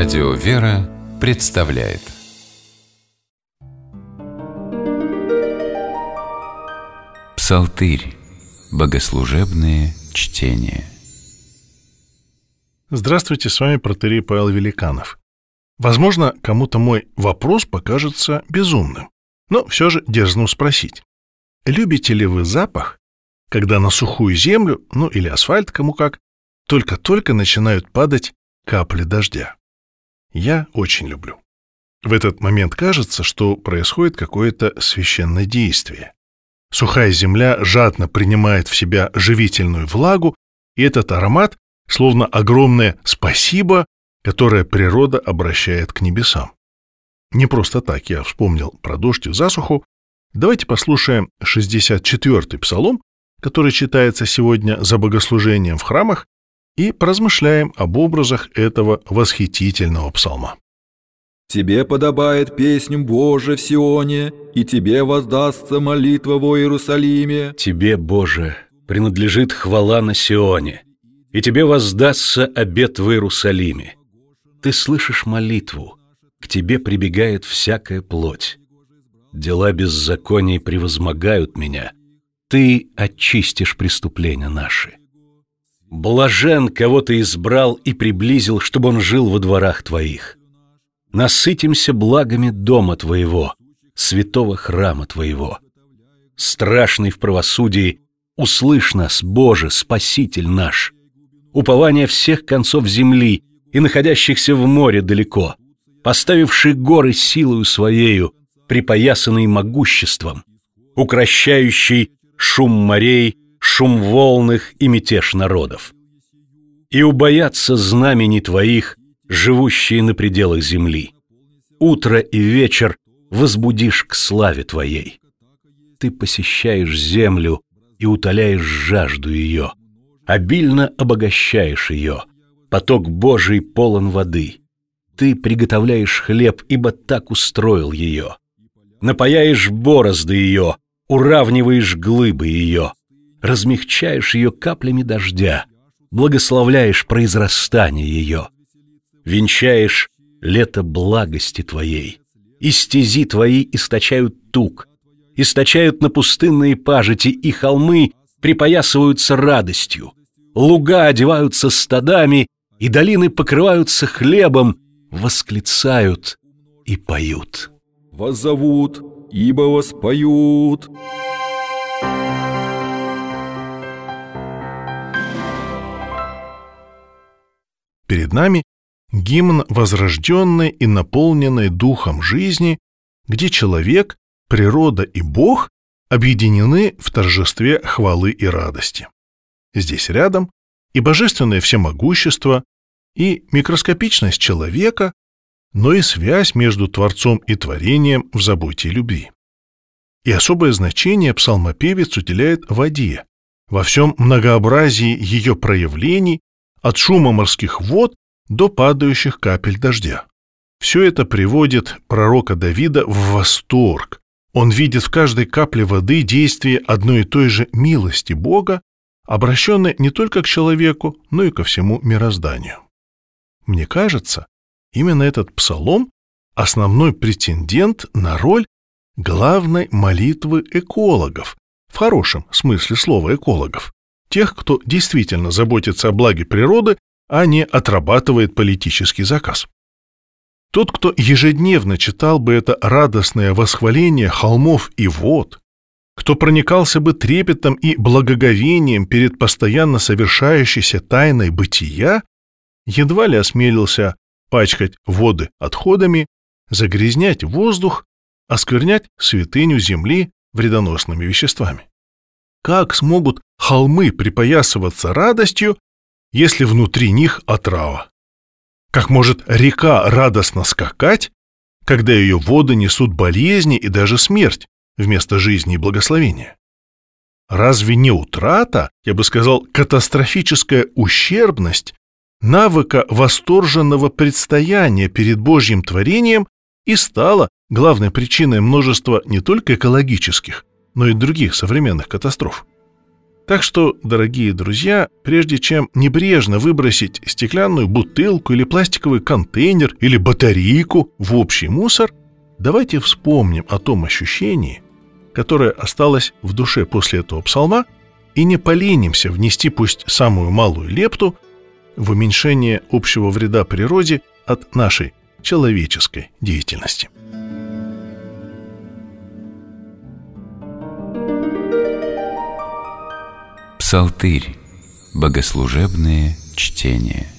Радио «Вера» представляет Псалтырь. Богослужебные чтения. Здравствуйте, с вами протоиерей Павел Великанов. Возможно, кому-то мой вопрос покажется безумным, но все же дерзну спросить. Любите ли вы запах, когда на сухую землю, или асфальт, кому как, только-только начинают падать капли дождя? Я очень люблю. В этот момент кажется, что происходит какое-то священное действие. Сухая земля жадно принимает в себя живительную влагу, и этот аромат словно огромное «спасибо», которое природа обращает к небесам. Не просто так я вспомнил про дождь и засуху. Давайте послушаем 64-й псалом, который читается сегодня за богослужением в храмах, и поразмышляем об образах этого восхитительного псалма. «Тебе подобает песню Боже в Сионе, и Тебе воздастся молитва во Иерусалиме». Тебе, Боже, принадлежит хвала на Сионе, и Тебе воздастся обет в Иерусалиме. Ты слышишь молитву, к Тебе прибегает всякая плоть. Дела беззаконий превозмогают меня, Ты очистишь преступления наши. Блажен, кого Ты избрал и приблизил, чтобы он жил во дворах Твоих. Насытимся благами дома Твоего, святого храма Твоего. Страшный в правосудии, услышь нас, Боже, Спаситель наш. Упование всех концов земли и находящихся в море далеко, поставивший горы силою Своею, припоясанный могуществом, укрощающий шум морей, шум волных и мятеж народов. И убоятся знамений Твоих, живущие на пределах земли. Утро и вечер возбудишь к славе Твоей. Ты посещаешь землю и утоляешь жажду ее, обильно обогащаешь ее, поток Божий полон воды. Ты приготовляешь хлеб, ибо так устроил ее. Напояешь борозды ее, уравниваешь глыбы ее, размягчаешь ее каплями дождя, благословляешь произрастание ее. Венчаешь лето благости Твоей, и стези Твои источают тук, источают на пустынные пажити, и холмы припоясываются радостью, луга одеваются стадами, и долины покрываются хлебом, восклицают и поют. Воззовут, ибо воспоют. Перед нами гимн возрожденной и наполненной духом жизни, где человек, природа и Бог объединены в торжестве хвалы и радости. Здесь рядом и божественное всемогущество, и микроскопичность человека, но и связь между Творцом и творением в заботе и любви. И особое значение псалмопевец уделяет воде, во всем многообразии ее проявлений, от шума морских вод до падающих капель дождя. Все это приводит пророка Давида в восторг. Он видит в каждой капле воды действие одной и той же милости Бога, обращенной не только к человеку, но и ко всему мирозданию. Мне кажется, именно этот псалом – основной претендент на роль главной молитвы экологов, в хорошем смысле слова экологов, тех, кто действительно заботится о благе природы, а не отрабатывает политический заказ. Тот, кто ежедневно читал бы это радостное восхваление холмов и вод, кто проникался бы трепетом и благоговением перед постоянно совершающейся тайной бытия, едва ли осмелился пачкать воды отходами, загрязнять воздух, осквернять святыню земли вредоносными веществами. Как смогут холмы припоясываться радостью, если внутри них отрава? Как может река радостно скакать, когда ее воды несут болезни и даже смерть вместо жизни и благословения? Разве не утрата, я бы сказал, катастрофическая ущербность навыка восторженного предстояния перед Божьим творением и стала главной причиной множества не только экологических, но и других современных катастроф? Так что, дорогие друзья, прежде чем небрежно выбросить стеклянную бутылку или пластиковый контейнер или батарейку в общий мусор, давайте вспомним о том ощущении, которое осталось в душе после этого псалма, и не поленимся внести пусть самую малую лепту в уменьшение общего вреда природе от нашей человеческой деятельности. Псалтырь. Богослужебные чтения.